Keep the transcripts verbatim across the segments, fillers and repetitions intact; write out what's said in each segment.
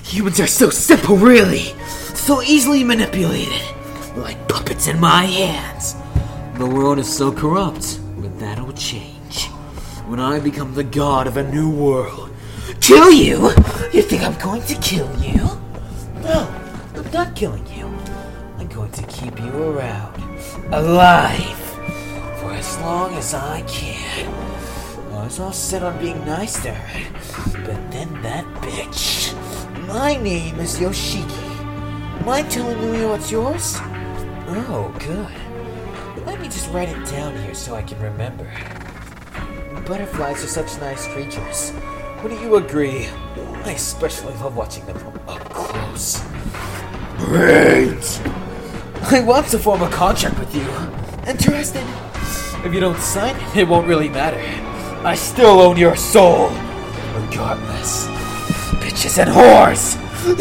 Humans are so simple, really. So easily manipulated. Like puppets in my hands. The world is so corrupt, but that'll change. When I become the god of a new world. Kill you? You think I'm going to kill you? No, I'm not killing you. I'm going to keep you around. Alive. For as long as I can. I was all set on being nice to her. But then that bitch. My name is Yoshiki. Mind telling me what's yours? Oh, good. Let me just write it down here so I can remember. Butterflies are such nice creatures. Wouldn't you agree? I especially love watching them from up close. Great! I want to form a contract with you. Interested? If you don't sign it, it won't really matter. I still own your soul. Regardless. Bitches and whores!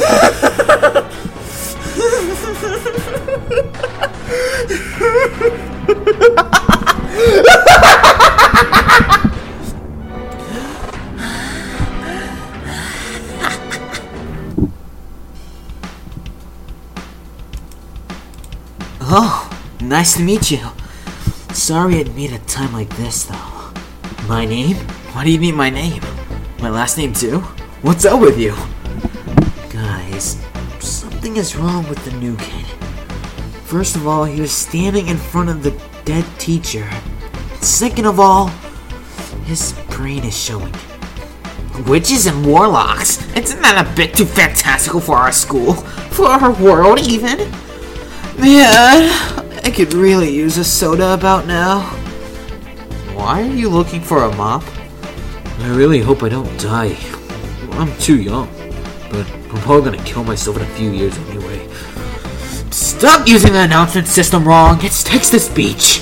Oh, nice to meet you. Sorry I'd meet at a time like this, though. My name? Why do you need my name? My last name, too? What's up with you? Guys, something is wrong with the new kid. First of all, he was standing in front of the dead teacher. Second of all, his brain is showing. Witches and warlocks? Isn't that a bit too fantastical for our school? For our world, even? Man, I could really use a soda about now. Why are you looking for a mop? I really hope I don't die. I'm too young, but I'm probably gonna kill myself in a few years anyway. Stop using the announcement system wrong. It's text-to-speech.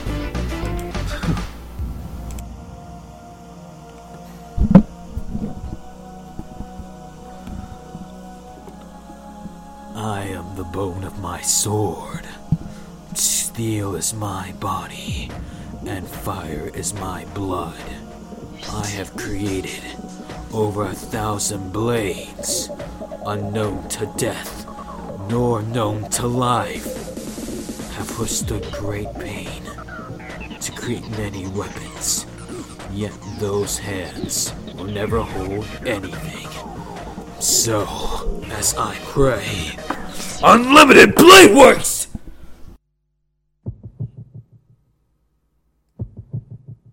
I am the bone of my sword. Steel is my body, and fire is my blood. I have created over a thousand blades, unknown to death, nor known to life, have withstood great pain to create many weapons, yet those hands will never hold anything. So, as I pray, Unlimited Blade Works!